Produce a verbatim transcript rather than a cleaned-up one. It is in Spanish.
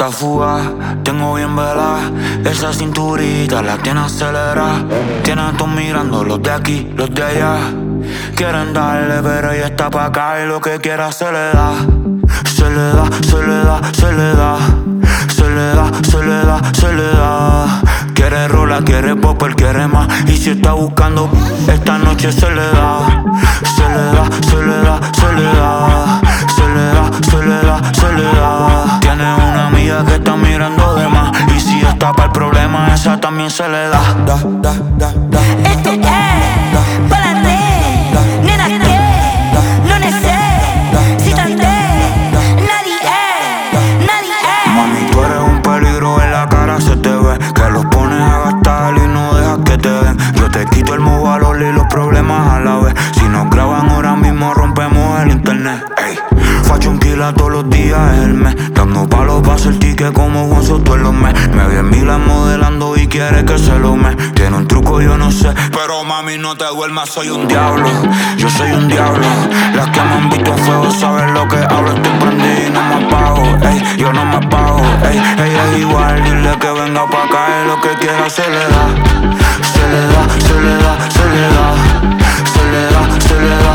está fugaz, tengo bien velada. Esa cinturita la tiene acelerada. Tienen todos mirando, los de aquí, los de allá. Quieren darle, pero ella está pa' acá y lo que quiera se le da. Se le da, se le da, se le da. Se le da, se le da, se le da. Quiere rola, quiere popper, quiere más. Y si está buscando, esta noche se le da. Se le da, se le da, se le da. Se le da, se le da, se le da. Tiene una amiga que está mirando de más. Y si está para el problema, esa también se le da. Da, da, da, da. Esto es para la red, nena que no necesitan nadie es, nadie es. Mami, tú eres un peligro, en la cara se te ve. Que los pones a gastar y no dejas que te den. Yo te quito el valor y los problemas a la vez. Si nos graban ahora mismo rompemos el internet. Ey, facho un kilo todos los días es el mes. Dando palos pa' hacer ticket como Juan Soto en los mes. Me vi en Milan modelando y quiere que se lo me. Tiene un truco yo no sé, pero mami no te duermas, soy un diablo. Yo soy un diablo. Las que me han visto en fuego saben lo que hablo. Estoy prendido y no me apago. Ey, yo no me apago. Ey, ella es igual, dile que venga pa' acá y lo que quiera se le da. Se le da, se le da, se le da. Se le da, se le da,